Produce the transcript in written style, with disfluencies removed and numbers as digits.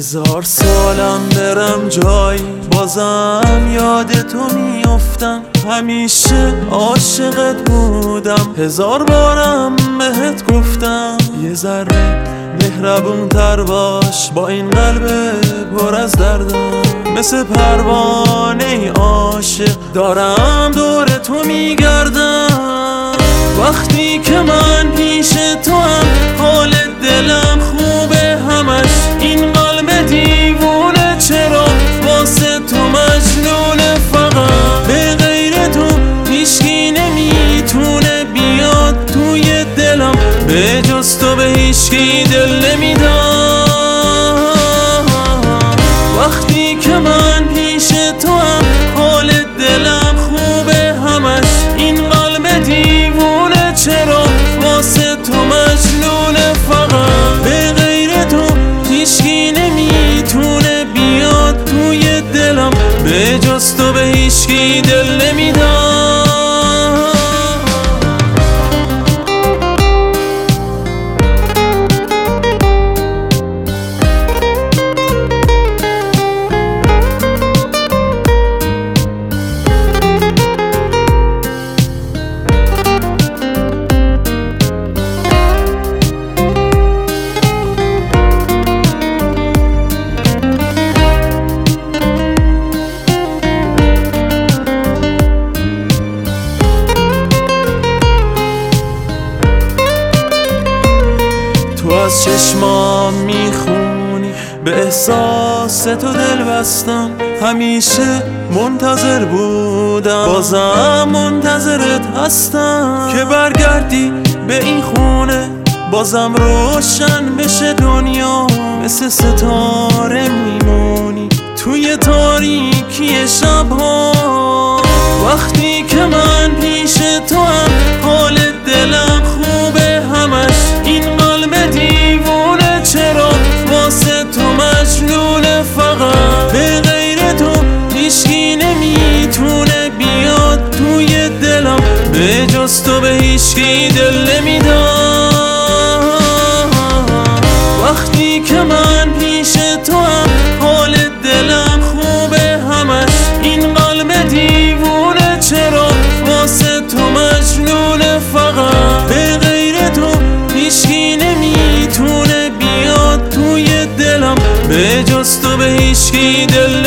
1000 سالم برم جایی بازم یاد تو میافتم. همیشه عاشقت بودم، 1000 بارم بهت گفتم یه ذره مهربون تر باش با این قلب پر از دردم. مثل پروانه عاشق دارم دور تو میگردم. وقتی که من پیش تو هم حال دلم خوبه همش. این قلب دیوونه چرا واسه تو مجنونه؟ فقط به غیر تو هیچکی نمیتونه بیاد توی دلم، به جز تو به هیچکی دل نمیدم. وقتی که من پیش تو هم حال دلم خوبه همش. این قلب دیوونه چرا واسه تو مجنونه؟ فقط به غیر تو هیچکی نمیتونه بیاد توی دلم، به جز تو به هیچکی دل نمیدم. تو از چشمام میخونی، به احساس تو دل بستم. همیشه منتظر بودم، بازم منتظرت هستم که برگردی به این خونه. بازم روشن بشه دنیا، مثل ستاره میمونی توی تاریکی شبها. وقتی که من پیش تو هم حال دلم خوبه همش. این قلب دیوونه چرا واسه تو مجنونه؟ فقط به غیر تو هیچکی نمیتونه بیاد توی دلم، به جز تو به هیچکی دل نمیدم. وقتی که من پیش تو هم حال دلم خوبه همش. این قلب دیوونه چرا واسه تو مجنونه؟ فقط به غیر تو هیچکی نمیتونه بیاد توی دلم، به جز تو به هیچکی دل